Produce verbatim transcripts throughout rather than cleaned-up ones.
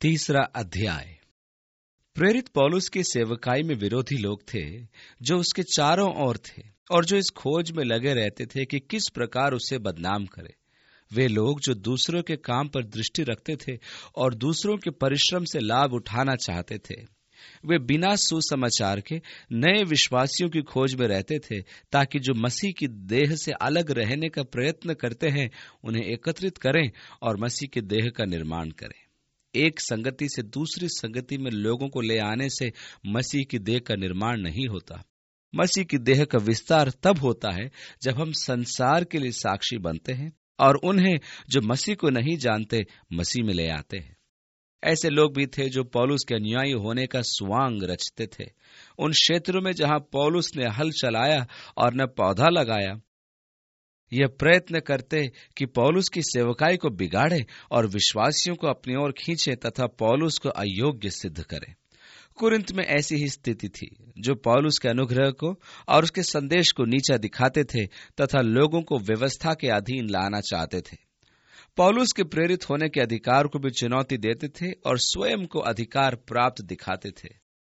तीसरा अध्याय। प्रेरित पौलुस की सेवकाई में विरोधी लोग थे जो उसके चारों ओर थे और जो इस खोज में लगे रहते थे कि किस प्रकार उसे बदनाम करे। वे लोग जो दूसरों के काम पर दृष्टि रखते थे और दूसरों के परिश्रम से लाभ उठाना चाहते थे, वे बिना सुसमाचार के नए विश्वासियों की खोज में रहते थे, ताकि जो मसीह की देह से अलग रहने का प्रयत्न करते हैं उन्हें एकत्रित करें और मसीह की देह का निर्माण करें। एक संगति से दूसरी संगति में लोगों को ले आने से मसीह की देह का निर्माण नहीं होता। मसीह की देह का विस्तार तब होता है जब हम संसार के लिए साक्षी बनते हैं और उन्हें जो मसीह को नहीं जानते मसीह में ले आते हैं। ऐसे लोग भी थे जो पौलुस के अनुयायी होने का स्वांग रचते थे। उन क्षेत्रों में जहां पौलुस ने हल चलाया और न पौधा लगाया, यह प्रयत्न करते कि पौलुस की सेवकाई को बिगाड़े और विश्वासियों को अपनी ओर खींचे तथा पौलुस को अयोग्य सिद्ध करे। कुरिन्थ में ऐसी ही स्थिति थी, जो पौलुस के अनुग्रह को और उसके संदेश को नीचा दिखाते थे तथा लोगों को व्यवस्था के अधीन लाना चाहते थे। पौलुस के प्रेरित होने के अधिकार को भी चुनौती देते थे और स्वयं को अधिकार प्राप्त दिखाते थे।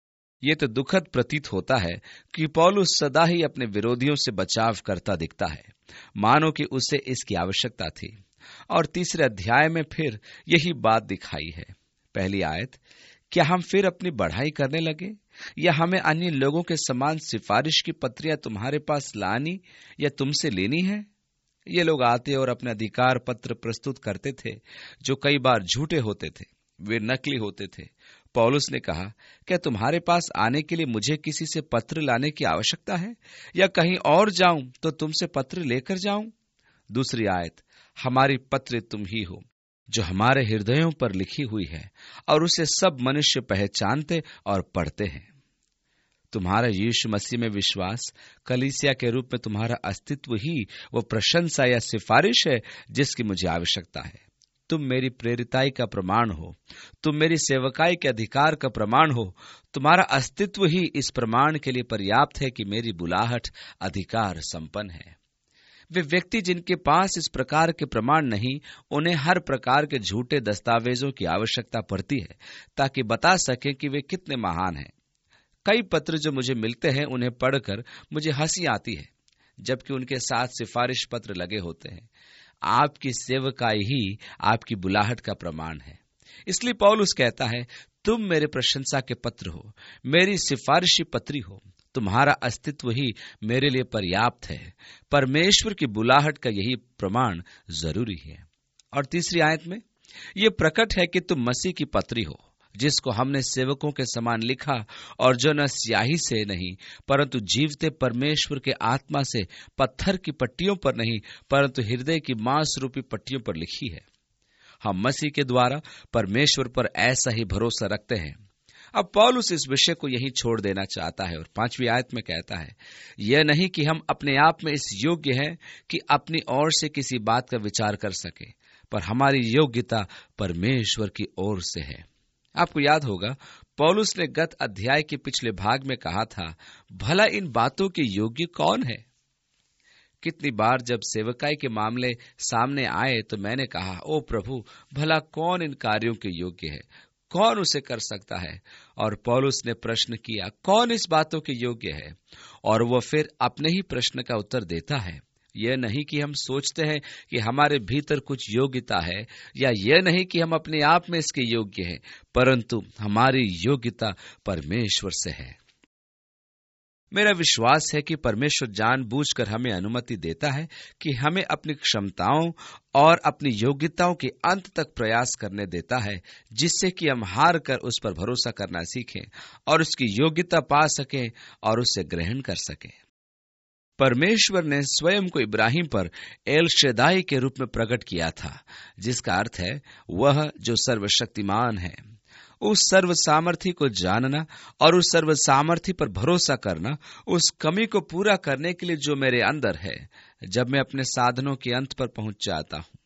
ये तो दुखद प्रतीत होता है कि पौलुस सदा ही अपने विरोधियों से बचाव करता दिखता है, मानो कि उसे इसकी आवश्यकता थी। और तीसरे अध्याय में फिर यही बात दिखाई है। पहली आयत, क्या हम फिर अपनी बढ़ाई करने लगे, या हमें अन्य लोगों के समान सिफारिश की पत्रियां तुम्हारे पास लानी या तुमसे लेनी है? ये लोग आते और अपने अधिकार पत्र प्रस्तुत करते थे, जो कई बार झूठे होते थे, वे नकली होते थे। पौलुस ने कहा, क्या तुम्हारे पास आने के लिए मुझे किसी से पत्र लाने की आवश्यकता है, या कहीं और जाऊं तो तुमसे पत्र लेकर जाऊं? दूसरी आयत, हमारी पत्र तुम ही हो, जो हमारे हृदयों पर लिखी हुई है और उसे सब मनुष्य पहचानते और पढ़ते हैं। तुम्हारा यीशु मसीह में विश्वास, कलीसिया के रूप में तुम्हारा अस्तित्व ही वो प्रशंसा या सिफारिश है जिसकी मुझे आवश्यकता है। तुम मेरी प्रेरिताई का प्रमाण हो, तुम मेरी सेवकाई के अधिकार का प्रमाण हो। तुम्हारा अस्तित्व ही इस प्रमाण के लिए पर्याप्त है कि मेरी बुलाहट अधिकार संपन्न है। वे व्यक्ति जिनके पास इस प्रकार के प्रमाण नहीं, उन्हें हर प्रकार के झूठे दस्तावेजों की आवश्यकता पड़ती है, ताकि बता सके कि वे कितने महान हैं। कई पत्र जो मुझे मिलते हैं, उन्हें पढ़कर मुझे हंसी आती है, जबकि उनके साथ सिफारिश पत्र लगे होते हैं। आपकी सेवकाई ही आपकी बुलाहट का प्रमाण है। इसलिए पौलुस कहता है, तुम मेरे प्रशंसा के पत्र हो, मेरी सिफारिशी पत्री हो। तुम्हारा अस्तित्व ही मेरे लिए पर्याप्त है। परमेश्वर की बुलाहट का यही प्रमाण जरूरी है। और तीसरी आयत में यह प्रकट है कि तुम मसीह की पत्री हो, जिसको हमने सेवकों के समान लिखा, और जो न स्याही से नहीं परंतु जीवते परमेश्वर के आत्मा से पत्थर की पट्टियों पर नहीं परंतु हृदय की मांस रूपी पट्टियों पर लिखी है। हम मसीह के द्वारा परमेश्वर पर ऐसा ही भरोसा रखते हैं। अब पौलुस इस विषय को यहीं छोड़ देना चाहता है और पांचवी आयत में कहता है, यह नहीं कि हम अपने आप में इस योग्य हैं कि अपनी ओर से किसी बात का विचार कर सके, पर हमारी योग्यता परमेश्वर की ओर से है। आपको याद होगा, पौलुस ने गत अध्याय के पिछले भाग में कहा था, भला इन बातों के योग्य कौन है? कितनी बार जब सेवकाई के मामले सामने आए तो मैंने कहा, ओ प्रभु, भला कौन इन कार्यों के योग्य है, कौन उसे कर सकता है? और पौलुस ने प्रश्न किया, कौन इस बातों के योग्य है? और वह फिर अपने ही प्रश्न का उत्तर देता है। यह नहीं कि हम सोचते हैं कि हमारे भीतर कुछ योग्यता है, या यह नहीं कि हम अपने आप में इसके योग्य हैं, परंतु हमारी योग्यता परमेश्वर से है। मेरा विश्वास है कि परमेश्वर जानबूझकर हमें अनुमति देता है कि हमें अपनी क्षमताओं और अपनी योग्यताओं के अंत तक प्रयास करने देता है, जिससे कि हम हार कर उस पर भरोसा करना सीखें और उसकी योग्यता पा सकें और उसे ग्रहण कर सकें। परमेश्वर ने स्वयं को इब्राहिम पर एल शेदाई के रूप में प्रकट किया था, जिसका अर्थ है वह जो सर्वशक्तिमान है। उस सर्व सामर्थी को जानना और उस सर्व सामर्थी पर भरोसा करना, उस कमी को पूरा करने के लिए जो मेरे अंदर है, जब मैं अपने साधनों के अंत पर पहुंच जाता हूं।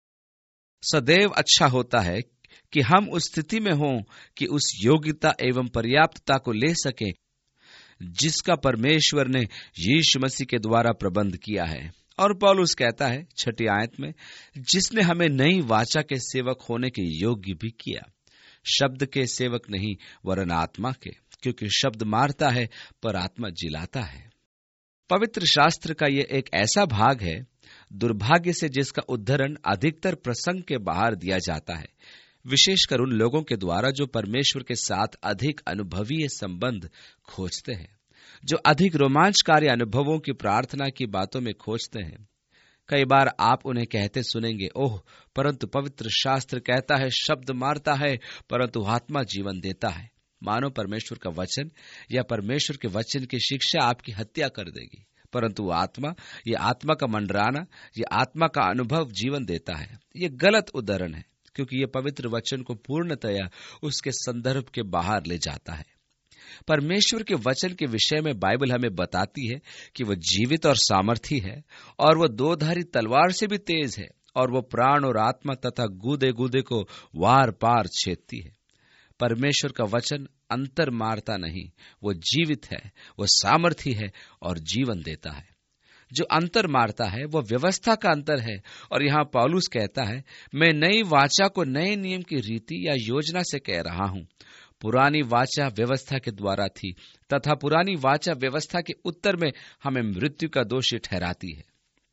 सदैव अच्छा होता है कि हम उस स्थिति में हों कि उस योग्यता एवं पर्याप्तता को ले सकें जिसका परमेश्वर ने यीशु मसीह के द्वारा प्रबंध किया है। और पौलुस कहता है छठी आयत में, जिसने हमें नई वाचा के सेवक होने के योग्य भी किया। शब्द के सेवक नहीं वरन आत्मा के, क्योंकि शब्द मारता है पर आत्मा जिलाता है। पवित्र शास्त्र का यह एक ऐसा भाग है, दुर्भाग्य से जिसका उद्धरण अधिकतर प्रसंग के बाहर दिया जाता है, विशेषकर उन लोगों के द्वारा जो परमेश्वर के साथ अधिक अनुभवीय संबंध खोजते हैं, जो अधिक रोमांचकारी अनुभवों की प्रार्थना की बातों में खोजते हैं। कई बार आप उन्हें कहते सुनेंगे, ओह परंतु पवित्र शास्त्र कहता है शब्द मारता है परंतु आत्मा जीवन देता है। मानो परमेश्वर का वचन या परमेश्वर के वचन की शिक्षा आपकी हत्या कर देगी, परंतु आत्मा, ये आत्मा का मंडराना, ये आत्मा का अनुभव जीवन देता है। ये गलत उदाहरण है, क्योंकि ये पवित्र वचन को पूर्णतया उसके संदर्भ के बाहर ले जाता है। परमेश्वर के वचन के विषय में बाइबल हमें बताती है कि वह जीवित और सामर्थी है, और वह दो धारी तलवार से भी तेज है, और वह प्राण और आत्मा तथा गूदे गूदे को वार पार छेदती है। परमेश्वर का वचन अंतर मारता नहीं, वो जीवित है, वो सामर्थी है और जीवन देता है। जो अंतर मारता है वह व्यवस्था का अंतर है, और यहाँ पौलुस कहता है, मैं नई वाचा को नए नियम की रीति या योजना से कह रहा हूं। पुरानी वाचा व्यवस्था के द्वारा थी, तथा पुरानी वाचा व्यवस्था के उत्तर में हमें मृत्यु का दोषी ठहराती है।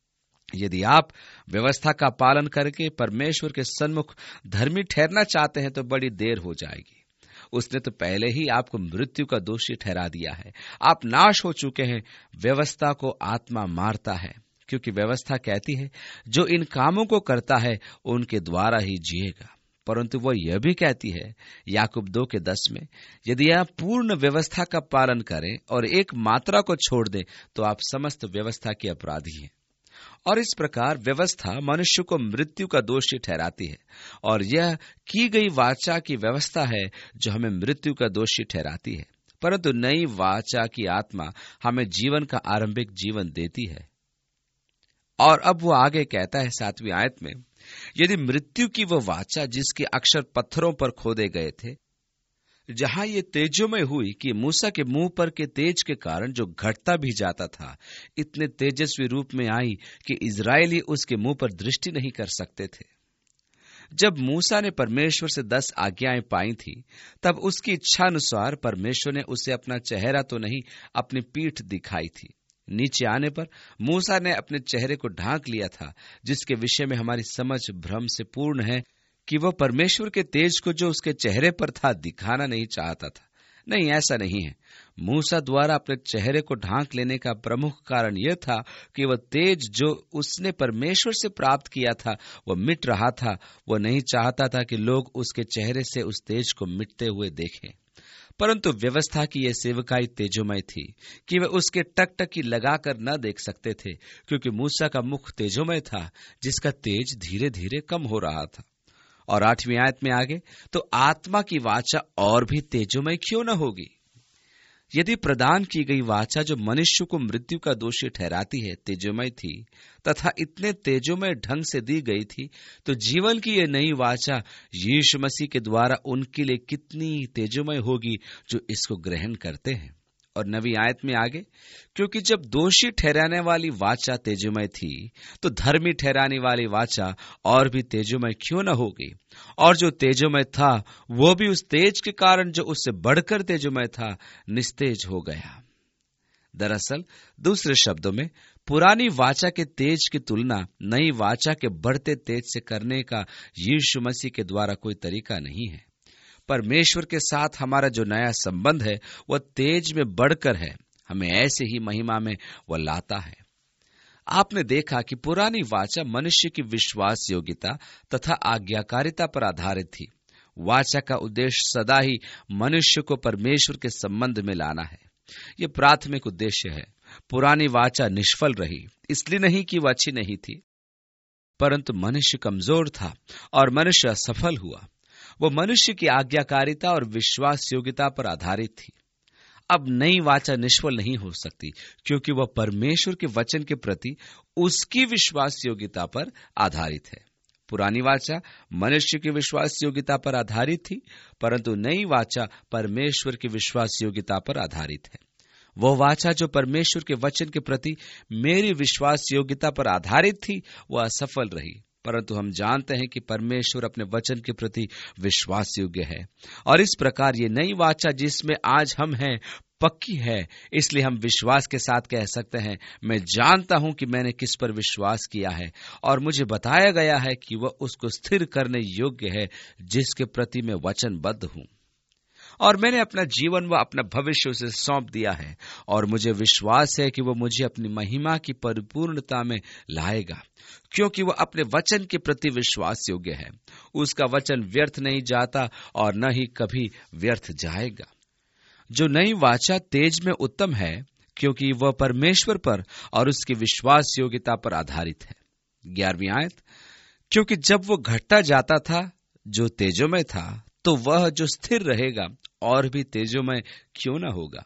यदि आप व्यवस्था का पालन करके परमेश्वर के सन्मुख धर्मी ठहरना चाहते हैं तो बड़ी देर हो जाएगी। उसने तो पहले ही आपको मृत्यु का दोषी ठहरा दिया है। आप नाश हो चुके हैं। व्यवस्था को आत्मा मारता है, क्योंकि व्यवस्था कहती है जो इन कामों को करता है उनके द्वारा ही जिएगा। परंतु वह यह भी कहती है याकूब दो के दस में, यदि आप पूर्ण व्यवस्था का पालन करें और एक मात्रा को छोड़ दें तो आप समस्त व्यवस्था के अपराधी हैं। और इस प्रकार व्यवस्था मनुष्य को मृत्यु का दोषी ठहराती है, और यह की गई वाचा की व्यवस्था है जो हमें मृत्यु का दोषी ठहराती है। परंतु नई वाचा की आत्मा हमें जीवन का आरंभिक जीवन देती है। और अब वो आगे कहता है सातवीं आयत में, यदि मृत्यु की वह वाचा जिसके अक्षर पत्थरों पर खोदे गए थे, जहां ये तेजोमय हुई कि मूसा के मुंह पर के तेज के कारण जो घटता भी जाता था, इतने तेजस्वी रूप में आई कि इजरायली उसके मुंह पर दृष्टि नहीं कर सकते थे। जब मूसा ने परमेश्वर से दस आज्ञाएं पाई थी, तब उसकी इच्छा अनुसार परमेश्वर ने उसे अपना चेहरा तो नहीं, अपनी पीठ दिखाई थी। नीचे आने पर मूसा ने अपने चेहरे को ढांक लिया था, जिसके विषय में हमारी समझ भ्रम से पूर्ण है कि वह परमेश्वर के तेज को जो उसके चेहरे पर था दिखाना नहीं चाहता था। नहीं, ऐसा नहीं है। मूसा द्वारा अपने चेहरे को ढांक लेने का प्रमुख कारण यह था कि वह तेज जो उसने परमेश्वर से प्राप्त किया था वह मिट रहा था। वह नहीं चाहता था कि लोग उसके चेहरे से उस तेज को मिटते हुए देखें। परंतु व्यवस्था की यह सेवकाई तेजोमय थी कि वे उसके टकटकी लगाकर न देख सकते थे, क्योंकि मूसा का मुख तेजोमय था जिसका तेज धीरे धीरे कम हो रहा था। और आठवीं आयत में आगे, तो आत्मा की वाचा और भी तेजोमय क्यों न होगी? यदि प्रदान की गई वाचा जो मनुष्य को मृत्यु का दोषी ठहराती है तेजोमय थी, तथा इतने तेजोमय ढंग से दी गई थी, तो जीवन की यह नई वाचा यीशु मसीह के द्वारा उनके लिए कितनी तेजोमय होगी जो इसको ग्रहण करते हैं। और नवी आयत में आगे, क्योंकि जब दोषी ठहराने वाली वाचा तेजोमय थी, तो धर्मी ठहराने वाली वाचा और भी तेजोमय क्यों न होगी? और जो तेजोमय था वो भी उस तेज के कारण जो उससे बढ़कर तेजोमय था निस्तेज हो गया। दरअसल दूसरे शब्दों में, पुरानी वाचा के तेज की तुलना नई वाचा के बढ़ते तेज से करने का यीशु मसीह के द्वारा कोई तरीका नहीं है। परमेश्वर के साथ हमारा जो नया संबंध है वह तेज में बढ़कर है, हमें ऐसे ही महिमा में वह लाता है। आपने देखा कि पुरानी वाचा मनुष्य की विश्वास योग्यता तथा आज्ञाकारिता पर आधारित थी। वाचा का उद्देश्य सदा ही मनुष्य को परमेश्वर के संबंध में लाना है। यह प्राथमिक उद्देश्य है। पुरानी वाचा निष्फल रही, इसलिए नहीं कि वह अच्छी नहीं थी, परंतु मनुष्य कमजोर था और मनुष्य असफल हुआ। वो मनुष्य की आज्ञाकारिता और विश्वास योग्यता पर आधारित थी। अब नई वाचा निष्फल नहीं हो सकती, क्योंकि वह परमेश्वर के वचन के प्रति उसकी विश्वास योग्यता पर आधारित है। पुरानी वाचा मनुष्य की विश्वास योग्यता पर आधारित थी, परंतु नई वाचा परमेश्वर की विश्वास योग्यता पर आधारित है। वह वाचा जो परमेश्वर के वचन के प्रति मेरी विश्वास योग्यता पर आधारित थी वह असफल रही। परंतु हम जानते हैं कि परमेश्वर अपने वचन के प्रति विश्वास योग्य है, और इस प्रकार ये नई वाचा जिसमें आज हम हैं पक्की है। इसलिए हम विश्वास के साथ कह सकते हैं, मैं जानता हूं कि मैंने किस पर विश्वास किया है, और मुझे बताया गया है कि वह उसको स्थिर करने योग्य है जिसके प्रति मैं वचनबद्ध हूं। और मैंने अपना जीवन व अपना भविष्य उसे सौंप दिया है, और मुझे विश्वास है कि वह मुझे अपनी महिमा की परिपूर्णता में लाएगा, क्योंकि वह अपने वचन के प्रति विश्वास योग्य है। उसका वचन व्यर्थ नहीं जाता और न ही कभी व्यर्थ जाएगा। जो नई वाचा तेज में उत्तम है, क्योंकि वह परमेश्वर पर और उसकी विश्वास योग्यता पर आधारित है। ग्यारहवीं आयत, क्योंकि जब वो घटता जाता था जो तेजोमय था, तो वह जो स्थिर रहेगा और भी तेजोमय क्यों न होगा।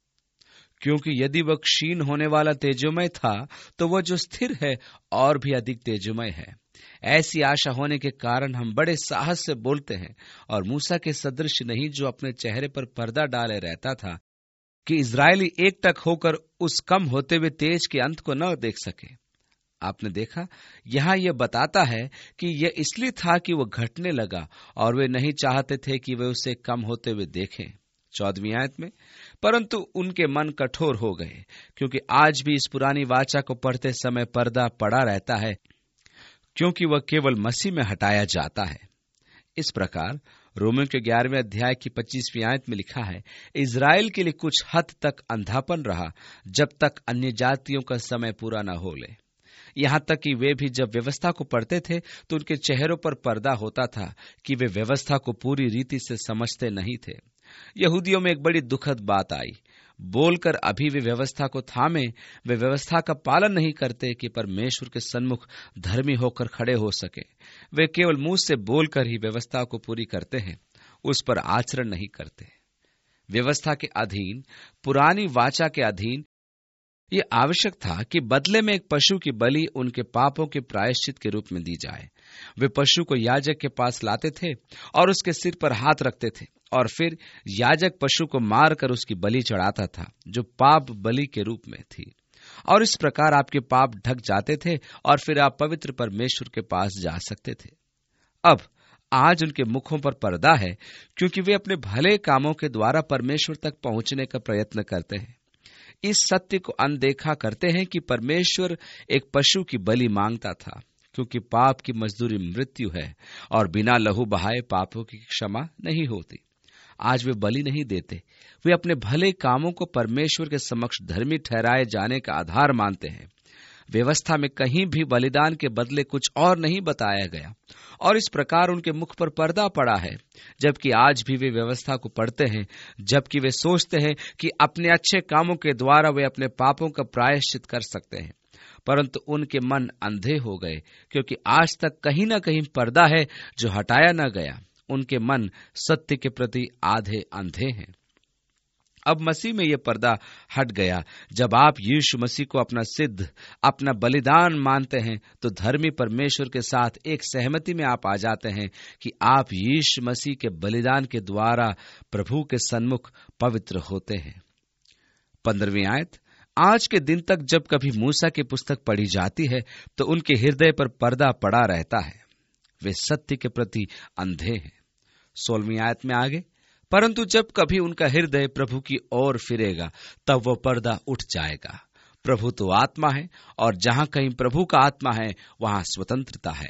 क्योंकि यदि वह क्षीण होने वाला तेजोमय था, तो वह जो स्थिर है और भी अधिक तेजोमय है। ऐसी आशा होने के कारण हम बड़े साहस से बोलते हैं, और मूसा के सदृश नहीं, जो अपने चेहरे पर पर्दा डाले रहता था कि इस्राएली एकटक होकर उस कम होते हुए तेज के अंत को न देख सके। आपने देखा, यहाँ यह बताता है कि यह इसलिए था कि वह घटने लगा, और वे नहीं चाहते थे कि वे उसे कम होते हुए देखें। चौदहवीं आयत में, परंतु उनके मन कठोर हो गए, क्योंकि आज भी इस पुरानी वाचा को पढ़ते समय पर्दा पड़ा रहता है, क्योंकि वह केवल मसीह में हटाया जाता है। इस प्रकार रोमियों के ग्यारहवें अध्याय की पच्चीसवीं आयत में लिखा है, इज़राइल के लिए कुछ हद तक अंधापन रहा, जब तक अन्य जातियों का समय पूरा न हो ले। यहाँ तक कि वे भी जब व्यवस्था को पढ़ते थे तो उनके चेहरों पर पर्दा होता था कि वे व्यवस्था को पूरी रीति से समझते नहीं थे। यहूदियों में एक बड़ी दुखद बात आई। बोलकर अभी वे व्यवस्था को थामे, वे व्यवस्था का पालन नहीं करते कि परमेश्वर के सन्मुख धर्मी होकर खड़े हो सके। वे केवल मुंह से बोलकर ही व्यवस्था को पूरी करते हैं, उस पर आचरण नहीं करते। व्यवस्था के अधीन, पुरानी वाचा के अधीन ये आवश्यक था कि बदले में एक पशु की बलि उनके पापों के प्रायश्चित के रूप में दी जाए। वे पशु को याजक के पास लाते थे और उसके सिर पर हाथ रखते थे, और फिर याजक पशु को मारकर उसकी बलि चढ़ाता था, जो पाप बलि के रूप में थी। और इस प्रकार आपके पाप ढक जाते थे और फिर आप पवित्र परमेश्वर के पास जा सकते थे। अब आज उनके मुखों पर पर्दा है, क्योंकि वे अपने भले कामों के द्वारा परमेश्वर तक पहुंचने का प्रयत्न करते हैं। इस सत्य को अनदेखा करते हैं कि परमेश्वर एक पशु की बलि मांगता था, क्योंकि पाप की मजदूरी मृत्यु है, और बिना लहू बहाए पापों की क्षमा नहीं होती। आज वे बलि नहीं देते, वे अपने भले कामों को परमेश्वर के समक्ष धर्मी ठहराए जाने का आधार मानते हैं। व्यवस्था में कहीं भी बलिदान के बदले कुछ और नहीं बताया गया, और इस प्रकार उनके मुख पर पर्दा पड़ा है। जबकि आज भी वे व्यवस्था को पढ़ते हैं, जबकि वे सोचते हैं कि अपने अच्छे कामों के द्वारा वे अपने पापों का प्रायश्चित कर सकते हैं, परंतु उनके मन अंधे हो गए, क्योंकि आज तक कहीं न कहीं पर्दा है जो हटाया न गया। उनके मन सत्य के प्रति आधे अंधे हैं। अब मसीह में यह पर्दा हट गया। जब आप यीशु मसीह को अपना सिद्ध, अपना बलिदान मानते हैं, तो धर्मी परमेश्वर के साथ एक सहमति में आप आ जाते हैं कि आप यीशु मसीह के बलिदान के द्वारा प्रभु के सन्मुख पवित्र होते हैं। पंद्रहवीं आयत, आज के दिन तक जब कभी मूसा की पुस्तक पढ़ी जाती है तो उनके हृदय पर पर्दा पड़ा रहता है, वे सत्य के प्रति अंधे हैं। सोलहवीं आयत में आगे, परंतु जब कभी उनका हृदय प्रभु की ओर फिरेगा तब वो पर्दा उठ जाएगा। प्रभु तो आत्मा है, और जहां कहीं प्रभु का आत्मा है वहां स्वतंत्रता है।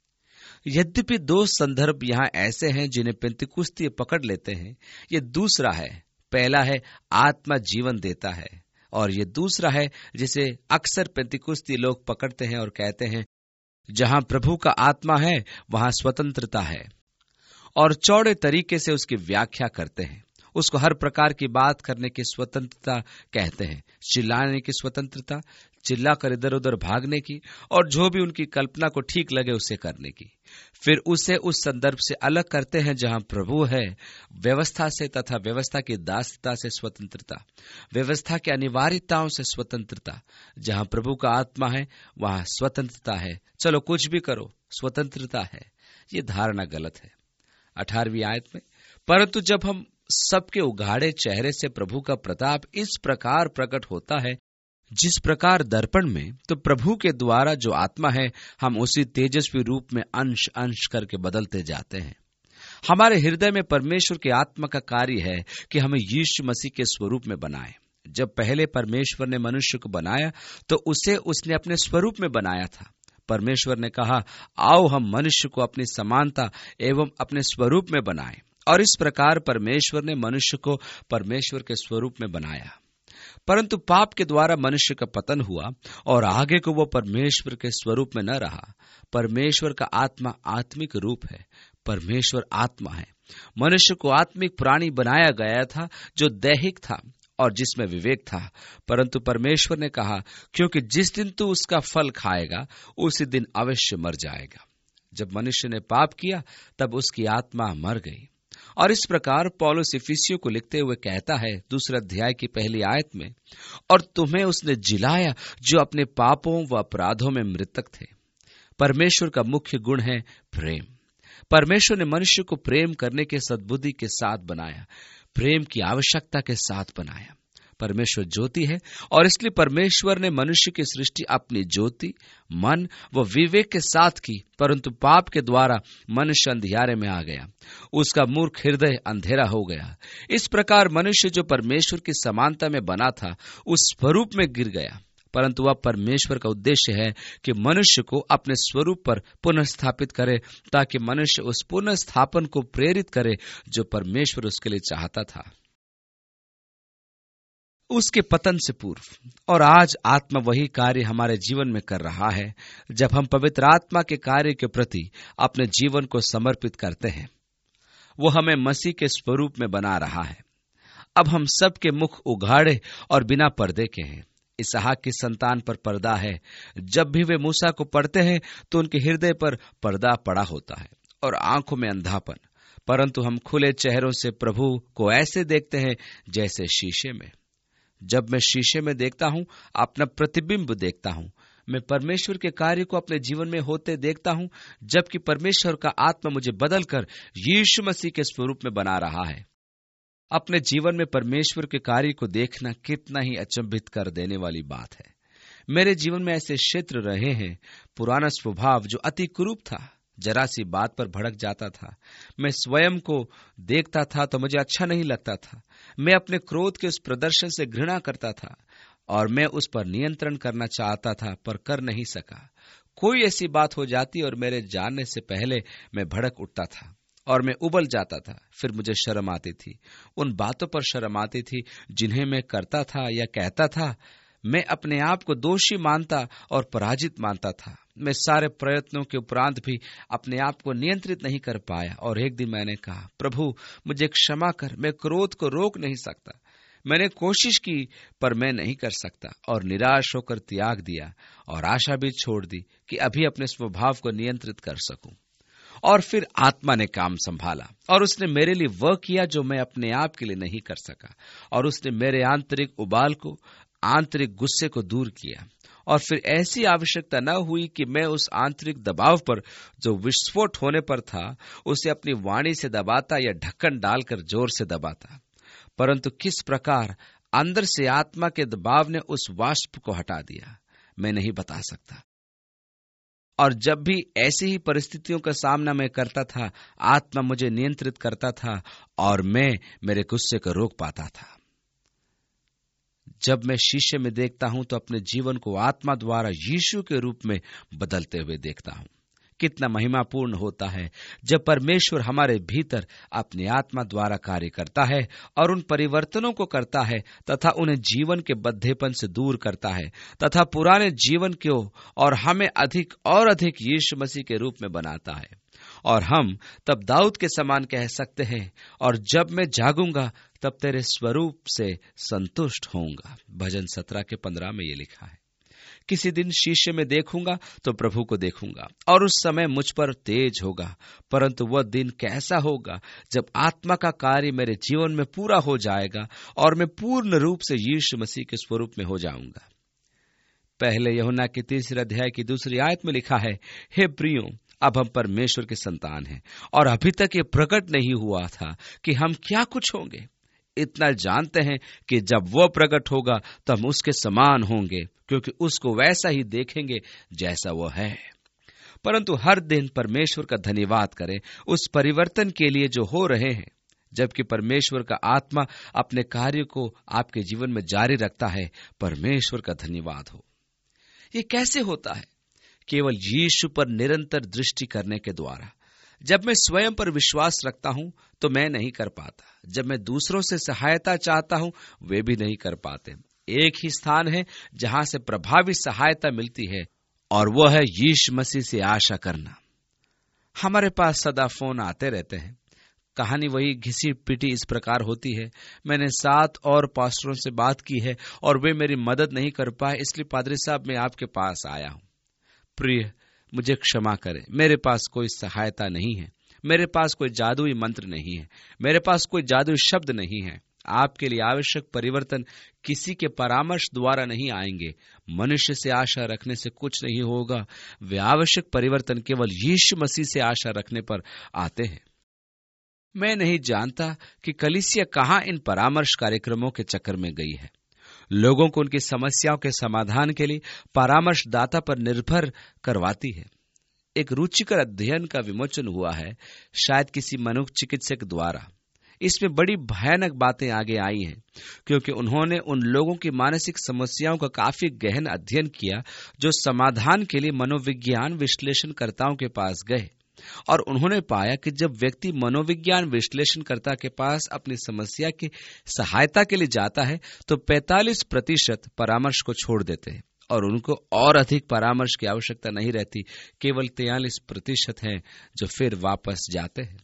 यद्यपि दो संदर्भ यहाँ ऐसे हैं जिन्हें पेंतिकुस्ती पकड़ लेते हैं। ये दूसरा है, पहला है आत्मा जीवन देता है, और ये दूसरा है जिसे अक्सर पेंतिकुस्ती लोग पकड़ते हैं और कहते हैं जहां प्रभु का आत्मा है वहां स्वतंत्रता है, और चौड़े तरीके से उसकी व्याख्या करते हैं। उसको हर प्रकार की बात करने की स्वतंत्रता कहते हैं, चिल्लाने की स्वतंत्रता, चिल्लाकर इधर उधर भागने की, और जो भी उनकी कल्पना को ठीक लगे उसे करने की। फिर उसे उस संदर्भ से अलग करते हैं जहां प्रभु है, व्यवस्था से तथा व्यवस्था की दासता से स्वतंत्रता, व्यवस्था की अनिवार्यताओं से स्वतंत्रता। जहां प्रभु का आत्मा है वहां स्वतंत्रता है, चलो कुछ भी करो, स्वतंत्रता है। ये धारणा गलत है। अठारहवीं आयत में, परंतु जब हम सबके उघाड़े चेहरे से प्रभु का प्रताप इस प्रकार प्रकट होता है जिस प्रकार दर्पण में तो प्रभु के द्वारा जो आत्मा है, हम उसी तेजस्वी रूप में अंश अंश करके बदलते जाते हैं। हमारे हृदय में परमेश्वर की आत्मा का कार्य है कि हमें यीशु मसीह के स्वरूप में बनाए। जब पहले परमेश्वर ने मनुष्य को बनाया तो उसे उसने अपने स्वरूप में बनाया था। परमेश्वर ने कहा, आओ हम मनुष्य को अपनी समानता एवं अपने स्वरूप में बनाएं। और इस प्रकार परमेश्वर ने मनुष्य को परमेश्वर के स्वरूप में बनाया। परंतु पाप के द्वारा मनुष्य का पतन हुआ और आगे को वो परमेश्वर के स्वरूप में न रहा। परमेश्वर का आत्मा आत्मिक रूप है। परमेश्वर आत्मा है। मनुष्य को आत्मिक प्राणी बनाया गया था जो दैहिक था और जिसमें विवेक था। परंतु परमेश्वर ने कहा, क्योंकि जिस दिन तू उसका फल खाएगा उसी दिन अवश्य मर जाएगा। जब मनुष्य ने पाप किया तब उसकी आत्मा मर गई। और इस प्रकार पौलुस इफिसियों को लिखते हुए कहता है, दूसरे अध्याय की पहली आयत में, और तुम्हें उसने जिलाया जो अपने पापों व अपराधों में मृतक थे। परमेश्वर का मुख्य गुण है प्रेम। परमेश्वर ने मनुष्य को प्रेम करने के सद्बुद्धि के साथ बनाया, प्रेम की आवश्यकता के साथ बनाया। परमेश्वर ज्योति है और इसलिए परमेश्वर ने मनुष्य की सृष्टि अपनी ज्योति, मन व विवेक के साथ की। परंतु पाप के द्वारा मनुष्य अंधियारे में आ गया, उसका मूर्ख हृदय अंधेरा हो गया। इस प्रकार मनुष्य जो परमेश्वर की समानता में बना था उस स्वरूप में गिर गया। परंतु वह परमेश्वर का उद्देश्य है कि मनुष्य को अपने स्वरूप पर पुनर्स्थापित करे, ताकि मनुष्य उस पुनर्स्थापन को प्रेरित करे जो परमेश्वर उसके लिए चाहता था उसके पतन से पूर्व। और आज आत्मा वही कार्य हमारे जीवन में कर रहा है जब हम पवित्र आत्मा के कार्य के प्रति अपने जीवन को समर्पित करते हैं। वो हमें मसीह के स्वरूप में बना रहा है। अब हम सबके मुख उघाड़े और बिना पर्दे के हैं। इसहाक की संतान पर पर्दा है। जब भी वे मूसा को पढ़ते हैं तो उनके हृदय पर पर्दा पड़ा होता है और आंखों में अंधापन। परंतु हम खुले चेहरों से प्रभु को ऐसे देखते हैं जैसे शीशे में। जब मैं शीशे में देखता हूं, अपना प्रतिबिंब देखता हूं, मैं परमेश्वर के कार्य को अपने जीवन में होते देखता हूं, जबकि परमेश्वर का आत्मा मुझे बदलकर यीशु मसीह के स्वरूप में बना रहा है। अपने जीवन में परमेश्वर के कार्य को देखना कितना ही अचंभित कर देने वाली बात है। मेरे जीवन में ऐसे क्षेत्र रहे हैं, पुराना स्वभाव जो अति कुरूप था, जरा सी बात पर भड़क जाता था। मैं स्वयं को देखता था तो मुझे अच्छा नहीं लगता था। मैं अपने क्रोध के उस प्रदर्शन से घृणा करता था और मैं उस पर नियंत्रण करना चाहता था, पर कर नहीं सका। कोई ऐसी बात हो जाती और मेरे जानने से पहले मैं भड़क उठता था और मैं उबल जाता था। फिर मुझे शर्म आती थी, उन बातों पर शर्म आती थी जिन्हें मैं करता था या कहता था। मैं अपने आप को दोषी मानता और पराजित मानता था। मैं सारे प्रयत्नों के उपरांत भी अपने आप को नियंत्रित नहीं कर पाया और एक दिन मैंने कहा, प्रभु मुझे क्षमा कर, मैं क्रोध को रोक नहीं सकता। मैंने कोशिश की पर मैं नहीं कर सकता और निराश होकर त्याग दिया और आशा भी छोड़ दी कि अभी अपने स्वभाव को नियंत्रित कर सकूं। और फिर आत्मा ने काम संभाला और उसने मेरे लिए वह किया जो मैं अपने आप के लिए नहीं कर सका, और उसने मेरे आंतरिक उबाल को, आंतरिक गुस्से को दूर किया। और फिर ऐसी आवश्यकता न हुई कि मैं उस आंतरिक दबाव पर जो विस्फोट होने पर था उसे अपनी वाणी से दबाता या ढक्कन डालकर जोर से दबाता, परंतु किस प्रकार अंदर से आत्मा के दबाव ने उस वाष्प को हटा दिया, मैं नहीं बता सकता। और जब भी ऐसी ही परिस्थितियों का सामना मैं करता था, आत्मा मुझे नियंत्रित करता था और मैं मेरे गुस्से को रोक पाता था। जब मैं शीशे में देखता हूं तो अपने जीवन को आत्मा द्वारा यीशु के रूप में बदलते हुए देखता हूं। कितना महिमापूर्ण होता है जब परमेश्वर हमारे भीतर अपनी आत्मा द्वारा कार्य करता है और उन परिवर्तनों को करता है तथा उन्हें जीवन के बद्धेपन से दूर करता है तथा पुराने जीवन को और हमें अधिक और अधिक यीशु मसीह के रूप में बनाता है। और हम तब दाऊद के समान कह सकते हैं, और जब मैं जागूंगा तब तेरे स्वरूप से संतुष्ट होऊंगा। भजन सत्रह के पंद्रह में ये लिखा है। किसी दिन शीशे में देखूंगा तो प्रभु को देखूंगा और उस समय मुझ पर तेज होगा, परंतु वह दिन कैसा होगा जब आत्मा का कार्य मेरे जीवन में पूरा हो जाएगा और मैं पूर्ण रूप से यीशु मसीह के स्वरूप में हो जाऊंगा। पहले यूहन्ना के तीसरे अध्याय की दूसरी आयत में लिखा है, हे प्रियो, अब हम परमेश्वर के संतान हैं और अभी तक ये प्रकट नहीं हुआ था कि हम क्या कुछ होंगे। इतना जानते हैं कि जब वो प्रकट होगा तो हम उसके समान होंगे, क्योंकि उसको वैसा ही देखेंगे जैसा वो है। परंतु हर दिन परमेश्वर का धन्यवाद करें उस परिवर्तन के लिए जो हो रहे हैं, जबकि परमेश्वर का आत्मा अपने कार्य को आपके जीवन में जारी रखता है। परमेश्वर का धन्यवाद हो। ये कैसे होता है? केवल यीशु पर निरंतर दृष्टि करने के द्वारा। जब मैं स्वयं पर विश्वास रखता हूं तो मैं नहीं कर पाता। जब मैं दूसरों से सहायता चाहता हूं, वे भी नहीं कर पाते। एक ही स्थान है जहां से प्रभावी सहायता मिलती है, और वो है यीशु मसीह से आशा करना। हमारे पास सदा फोन आते रहते हैं। कहानी वही घिसी पिटी इस प्रकार होती है। मैंने सात और पास्टरों से बात की है और वे मेरी मदद नहीं कर पाए, इसलिए पादरी साहब मैं आपके पास आया हूं। प्रिय, मुझे क्षमा करें, मेरे पास कोई सहायता नहीं है, मेरे पास कोई जादुई मंत्र नहीं है, मेरे पास कोई जादुई शब्द नहीं है। आपके लिए आवश्यक परिवर्तन किसी के परामर्श द्वारा नहीं आएंगे। मनुष्य से आशा रखने से कुछ नहीं होगा। वे आवश्यक परिवर्तन केवल यीशु मसीह से आशा रखने पर आते हैं। मैं नहीं जानता कि कलीसिया कहां इन परामर्श कार्यक्रमों के चक्कर में गई है। लोगों को उनकी समस्याओं के समाधान के लिए परामर्शदाता पर निर्भर करवाती है। एक रुचिकर अध्ययन का विमोचन हुआ है, शायद किसी मनोचिकित्सक द्वारा। इसमें बड़ी भयानक बातें आगे आई हैं, क्योंकि उन्होंने उन लोगों की मानसिक समस्याओं का काफी गहन अध्ययन किया जो समाधान के लिए मनोविज्ञान विश्लेषणकर्ताओं के पास गए, और उन्होंने पाया कि जब व्यक्ति मनोविज्ञान विश्लेषणकर्ता के पास अपनी समस्या की सहायता के लिए जाता है तो पैंतालीस प्रतिशत परामर्श को छोड़ देते हैं और उनको और अधिक परामर्श की आवश्यकता नहीं रहती। केवल तैंतालीस प्रतिशत हैं जो फिर वापस जाते हैं।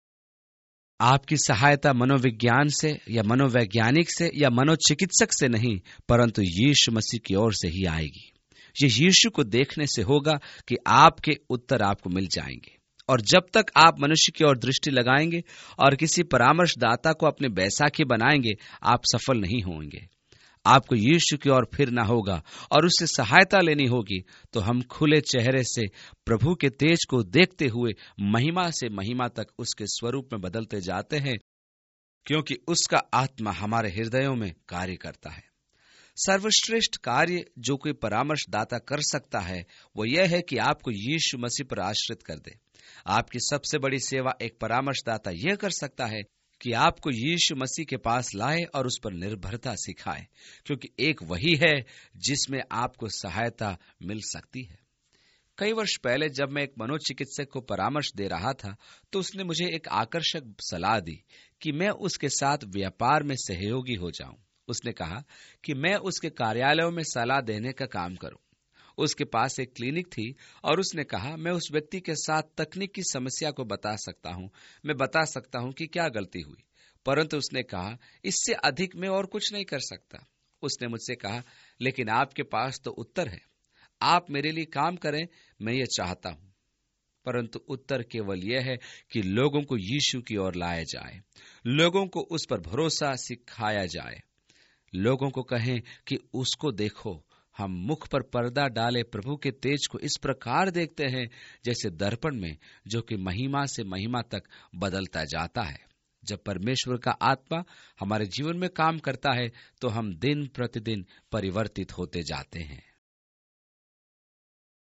आपकी सहायता मनोविज्ञान से या मनोवैज्ञानिक से या मनोचिकित्सक से नहीं, परंतु यीशु मसीह की ओर से ही आएगी। ये यीशु को देखने से होगा कि आपके उत्तर आपको मिल जाएंगे। और जब तक आप मनुष्य की ओर दृष्टि लगाएंगे और किसी परामर्शदाता को अपने बैसाखी बनाएंगे, आप सफल नहीं होंगे। आपको यीशु की ओर फिरना होगा और उससे सहायता लेनी होगी। तो हम खुले चेहरे से प्रभु के तेज को देखते हुए महिमा से महिमा तक उसके स्वरूप में बदलते जाते हैं, क्योंकि उसका आत्मा हमारे हृदयों में कार्य करता है। सर्वश्रेष्ठ कार्य जो कोई परामर्शदाता कर सकता है वो यह है कि आपको यीशु मसीह पर आश्रित कर दे। आपकी सबसे बड़ी सेवा एक परामर्शदाता यह कर सकता है कि आपको यीशु मसीह के पास लाए और उस पर निर्भरता सिखाए, क्योंकि एक वही है जिसमें आपको सहायता मिल सकती है। कई वर्ष पहले जब मैं एक मनोचिकित्सक को परामर्श दे रहा था तो उसने मुझे एक आकर्षक सलाह दी कि मैं उसके साथ व्यापार में सहयोगी हो जाऊं। उसने कहा कि मैं उसके कार्यालयों में सलाह देने का काम करूं। उसके पास एक क्लिनिक थी और उसने कहा मैं उस व्यक्ति के साथ तकनीक की समस्या को बता सकता हूं, मैं बता सकता हूं कि क्या गलती हुई, परंतु उसने कहा इससे अधिक मैं और कुछ नहीं कर सकता। उसने मुझसे कहा लेकिन आपके पास तो उत्तर है, आप मेरे लिए काम करें, मैं ये चाहता हूं। परंतु उत्तर केवल यह है कि लोगों को यीशु की ओर लाया जाए, लोगों को उस पर भरोसा सिखाया जाए, लोगों को कहें कि उसको देखो। हम मुख पर पर्दा डाले प्रभु के तेज को इस प्रकार देखते हैं जैसे दर्पण में, जो कि महिमा से महिमा तक बदलता जाता है। जब परमेश्वर का आत्मा हमारे जीवन में काम करता है तो हम दिन प्रतिदिन परिवर्तित होते जाते हैं।